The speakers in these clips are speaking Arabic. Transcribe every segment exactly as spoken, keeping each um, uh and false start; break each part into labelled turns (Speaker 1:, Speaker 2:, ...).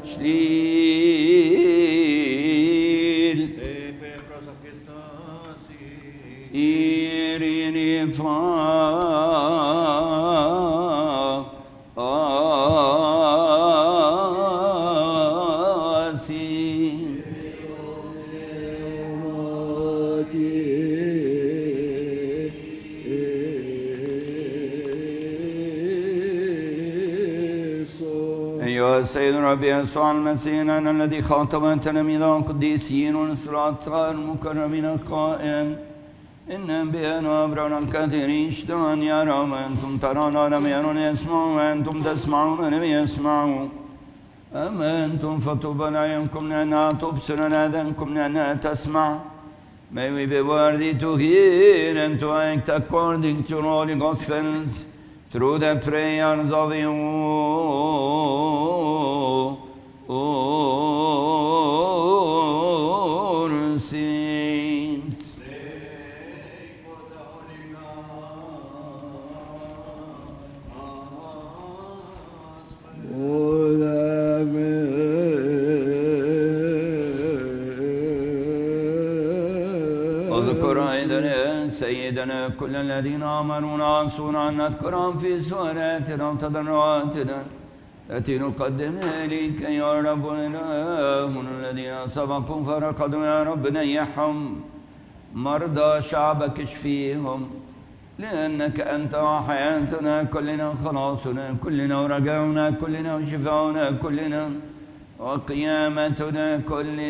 Speaker 1: شليل إيريني فا
Speaker 2: سيد ربي يسوع المسيح أنا الذي خاطب تلاميذه القديسين ونسرات المكرمين القائم إن بأن أبرار كثيرين اشتهان يرون وأنتم ترون ولم يرون يسمعون وأنتم تسمعون ولم يسمعوا أما أنتم فطوبى لأعينكم لأنها تبصر ولآذانكم لأنها تسمع. May we be worthy to hear and to act according to all the Gospels through the prayers of you, all saints.
Speaker 3: Pray for the Holy Gospel.
Speaker 4: For the
Speaker 2: اذكر أيضا سيدنا كل الذين آمنوا نعصونا أن نذكرهم في سوراتنا وتضرعاتنا التي نقدم إليك يا رب إلهنا الذين سبقوا فرقدوا يا رب نيحهم مرضى شعبك اشفيهم لأنك أنت وحياتنا كلنا خلاصنا كلنا ورجاؤنا كلنا وشفاؤنا كلنا وقيامتنا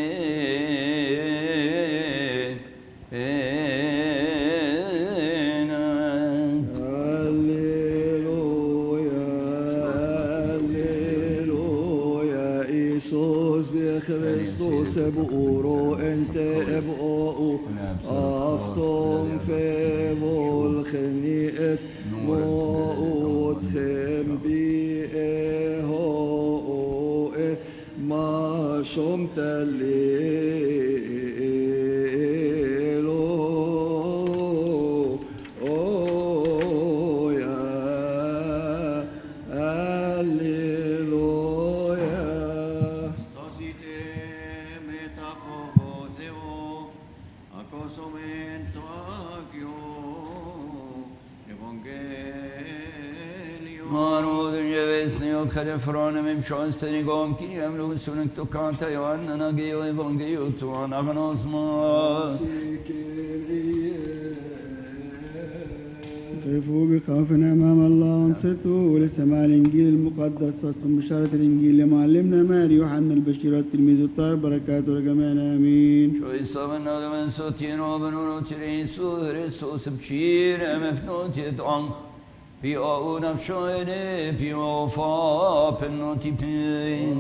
Speaker 2: كلنا.
Speaker 4: Kristus eboro ente ebo aftom fevol khniet moot khem bi eho e ma shom talelo o ya
Speaker 2: Kare frone mem shonsteni gom ki amlu sunek to kanta yohanna na geyo evangeliyo to anagnosma
Speaker 4: خافوا بخوفنا أمام الله وانصتوا لسماع الإنجيل المقدس وسط بشارة الإنجيل لمعلمنا ماري يوحنا البشير التلميذ الطاهر بركاته لجميعنا آمين.
Speaker 2: شو يصابنا من صوتين وبنور تريسو ريسو سبشير مفنوت يدعن في أو نفشوني في وفاء بنوتي بين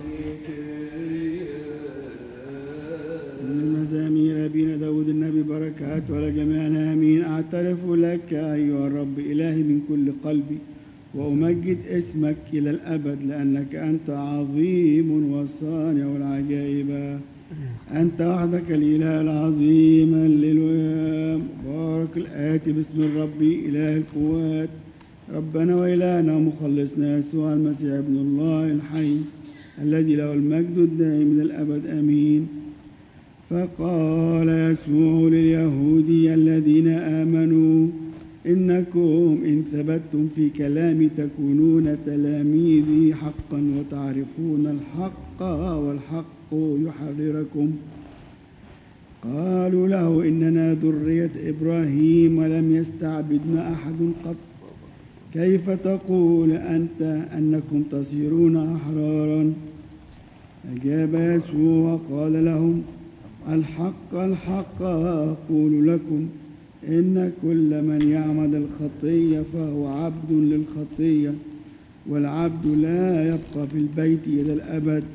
Speaker 4: المزامير أبينا داود النبي بركات ولجميعنا آمين. أعترف لك أيها الرب إلهي من كل قلبي وأمجد اسمك إلى الأبد لأنك أنت عظيم وصانع العجائب. أنت وحدك الإله العظيم الليل بارك الآتي باسم الرب إله القوات ربنا وإلهنا ومخلصنا يسوع المسيح ابن الله الحي الذي له المجد الدائم إلى الأبد آمين. فقال يسوع لليهودي الذين آمنوا إنكم إن ثبتتم في كلامي تكونون تلاميذي حقا وتعرفون الحق والحق يحرركم. قالوا له إننا ذرية إبراهيم ولم يستعبدنا أحد قط كيف تقول أنت أنكم تصيرون أحرارا؟ أجاب يسوع وقال لهم الحق الحق أقول لكم إن كل من يعمل الخطية فهو عبد للخطية والعبد لا يبقى في البيت إلى الأبد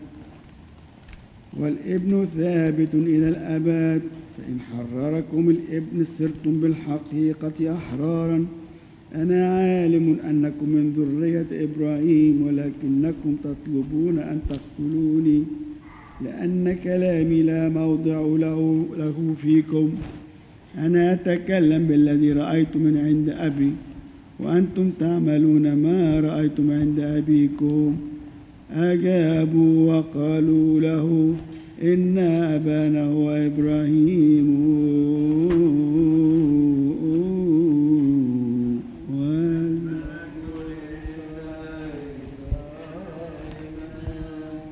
Speaker 4: والابن ثابت إلى الأبد. فإن حرركم الابن صرتم بالحقيقة أحرارا. أنا عالم أنكم من ذرية إبراهيم ولكنكم تطلبون أن تقتلوني لأن كلامي لا موضع له, له فيكم. أنا أتكلم بالذي رأيت من عند أبي وأنتم تعملون ما رأيتم عند أبيكم. أجابوا وقالوا له إن أبانا هو إبراهيم.